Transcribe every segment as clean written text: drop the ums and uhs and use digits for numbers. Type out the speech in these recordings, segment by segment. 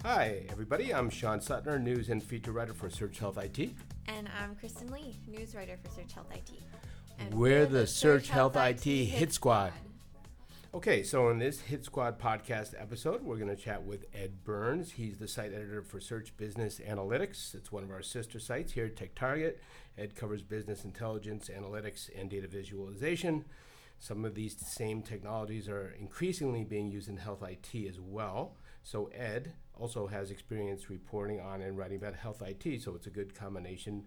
Hi, everybody. I'm Sean Suttner, news and feature writer for Search Health IT. And I'm Kristen Lee, news writer for Search Health IT. And we're the Search Health IT Hit Squad. Okay, so in this Hit Squad podcast episode, we're going to chat with Ed Burns. He's the site editor for Search Business Analytics. It's one of our sister sites here at TechTarget. Ed covers business intelligence, analytics, and data visualization. Some of these same technologies are increasingly being used in health IT as well. So Ed also has experience reporting on and writing about health IT, so it's a good combination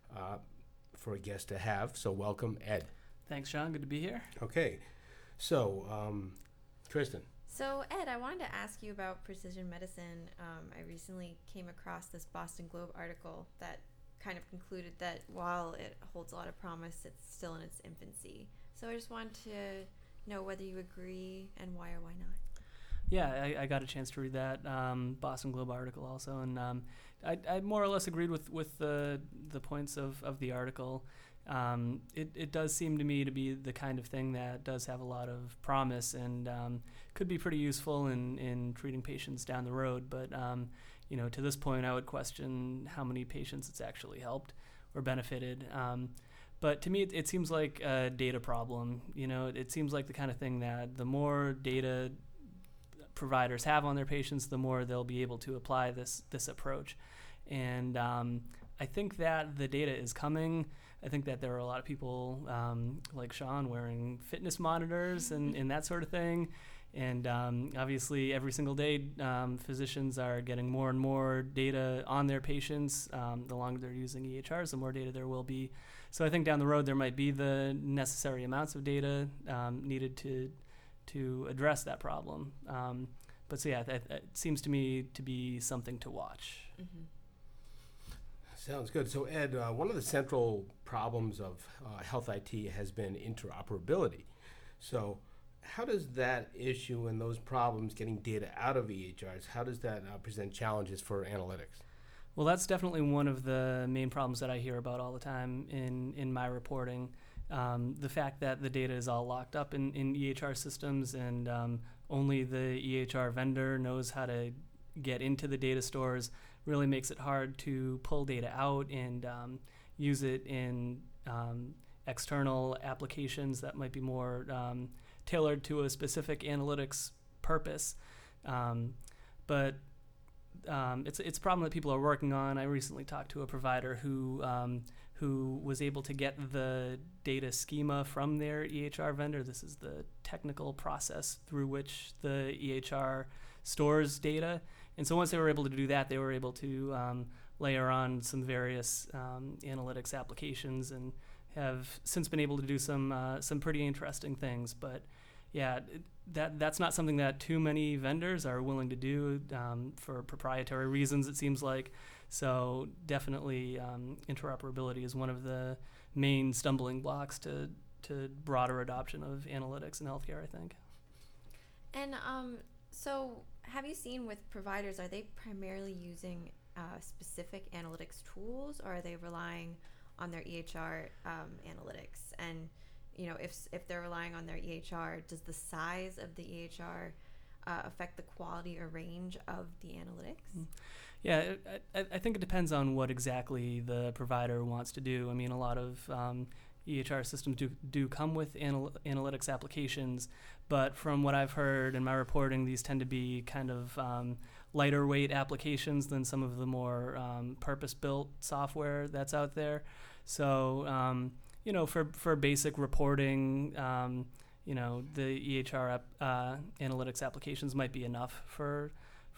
for a guest to have. So welcome, Ed. Thanks, Sean. Good to be here. Okay. So, Kristen. So, Ed, I wanted to ask you about precision medicine. I recently came across this Boston Globe article that kind of concluded that while it holds a lot of promise, it's still in its infancy. So I just wanted to know whether you agree and why or why not. Yeah, I got a chance to read that Boston Globe article also, and I more or less agreed with the points of the article. It does seem to me to be the kind of thing that does have a lot of promise and could be pretty useful in treating patients down the road. But to this point, I would question how many patients it's actually helped or benefited. But to me, it seems like a data problem. It seems like the kind of thing that the more data providers have on their patients, the more they'll be able to apply this approach. And I think that the data is coming. I think that there are a lot of people like Sean wearing fitness monitors and that sort of thing. And obviously, every single day, physicians are getting more and more data on their patients. The longer they're using EHRs, the more data there will be. So I think down the road, there might be the necessary amounts of data needed to address that problem. But so yeah, it seems to me to be something to watch. Mm-hmm. Sounds good. So Ed, one of the central problems of health IT has been interoperability. So how does that issue and those problems getting data out of EHRs, how does that present challenges for analytics? Well, that's definitely one of the main problems that I hear about all the time in my reporting. The fact that the data is all locked up in EHR systems and only the EHR vendor knows how to get into the data stores really makes it hard to pull data out and use it in external applications that might be more tailored to a specific analytics purpose. But it's a problem that people are working on. I recently talked to a provider who was able to get the data schema from their EHR vendor. This is the technical process through which the EHR stores data. And so once they were able to do that, they were able to layer on some various analytics applications and have since been able to do some pretty interesting things. But yeah, that's not something that too many vendors are willing to do for proprietary reasons, it seems like. So definitely interoperability is one of the main stumbling blocks to broader adoption of analytics in healthcare, I think. And so have you seen with providers, are they primarily using specific analytics tools, or are they relying on their EHR analytics? And if they're relying on their EHR, does the size of the EHR affect the quality or range of the analytics? Yeah, I think it depends on what exactly the provider wants to do. I mean, a lot of EHR systems do come with analytics applications, but from what I've heard in my reporting, these tend to be kind of lighter weight applications than some of the more purpose-built software that's out there. So, for basic reporting, the EHR analytics applications might be enough for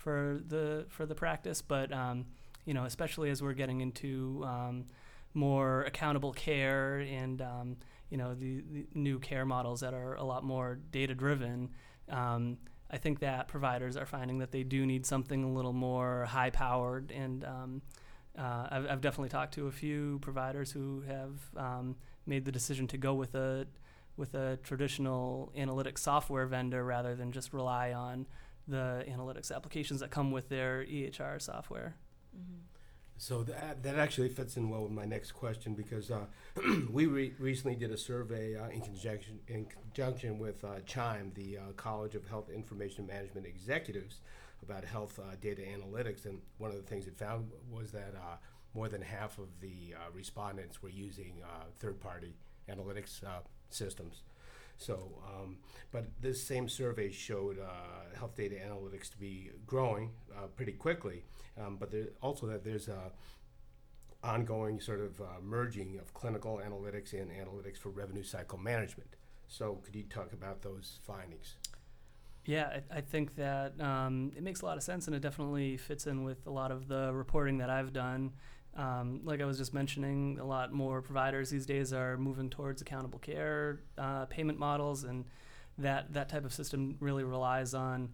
the practice, but especially as we're getting into more accountable care and the new care models that are a lot more data driven, I think that providers are finding that they do need something a little more high powered, and I've definitely talked to a few providers who have made the decision to go with a traditional analytics software vendor rather than just rely on the analytics applications that come with their EHR software. Mm-hmm. So that actually fits in well with my next question, because we recently did a survey in conjunction with CHIME, the College of Health Information Management Executives, about health data analytics, and one of the things it found was that more than half of the respondents were using third-party analytics systems. So, but this same survey showed health data analytics to be growing pretty quickly, but also that there's a ongoing sort of merging of clinical analytics and analytics for revenue cycle management. So could you talk about those findings? Yeah, I think that it makes a lot of sense, and it definitely fits in with a lot of the reporting that I've done. Like I was just mentioning, a lot more providers these days are moving towards accountable care payment models, and that type of system really relies on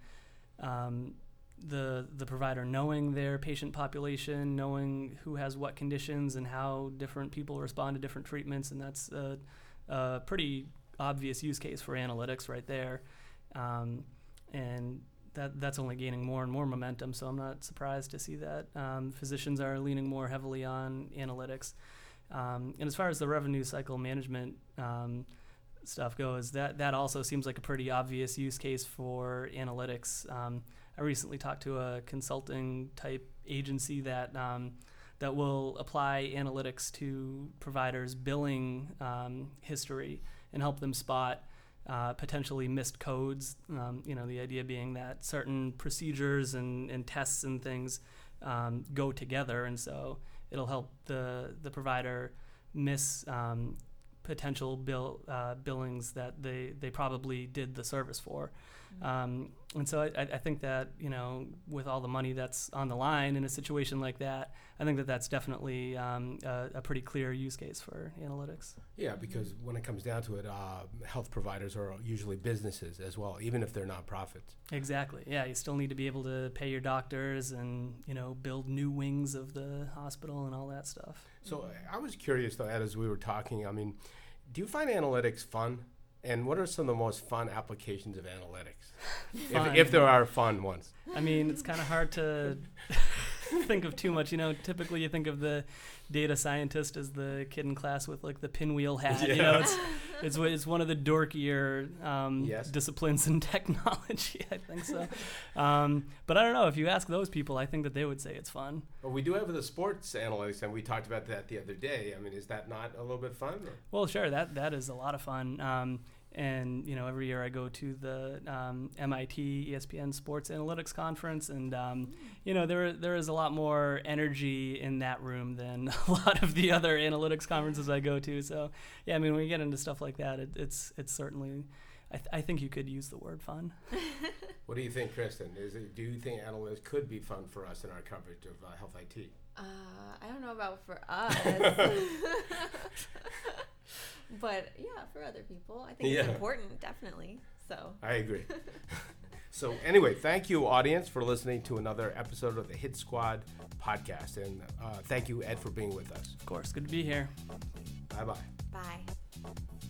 the provider knowing their patient population, knowing who has what conditions and how different people respond to different treatments, and that's a pretty obvious use case for analytics right there. And that's only gaining more and more momentum, so I'm not surprised to see that physicians are leaning more heavily on analytics. And as far as the revenue cycle management stuff goes, that also seems like a pretty obvious use case for analytics. I recently talked to a consulting type agency that will apply analytics to providers' billing history and help them spot potentially missed codes. The idea being that certain procedures and tests and things go together, and so it'll help the provider miss potential billings that they probably did the service for. And so I think that, with all the money that's on the line in a situation like that, I think that that's definitely a pretty clear use case for analytics. Yeah, because when it comes down to it, health providers are usually businesses as well, even if they're nonprofits. Exactly. Yeah, you still need to be able to pay your doctors and, build new wings of the hospital and all that stuff. So I was curious, though, Ed, as we were talking, do you find analytics fun? And what are some of the most fun applications of analytics, if there are fun ones? It's kind of hard to think of too much. Typically you think of the data scientist as the kid in class with like the pinwheel hat. Yeah. It's one of the dorkier Yes. disciplines in technology. I think so. But I don't know. If you ask those people, I think that they would say it's fun. Well, we do have the sports analytics, and we talked about that the other day. Is that not a little bit fun? Or? Well, sure. That is a lot of fun. And every year I go to the MIT ESPN Sports Analytics Conference, and there is a lot more energy in that room than a lot of the other analytics conferences I go to. So yeah, when you get into stuff like that, it's certainly, I think you could use the word fun. What do you think, Kristen? Do you think analytics could be fun for us in our coverage of health IT? I don't know about for us. But yeah, for other people, I think it's important, definitely. So I agree. So anyway, thank you, audience, for listening to another episode of the Hit Squad podcast, and thank you, Ed, for being with us. Of course, good to be here. Bye-bye. bye.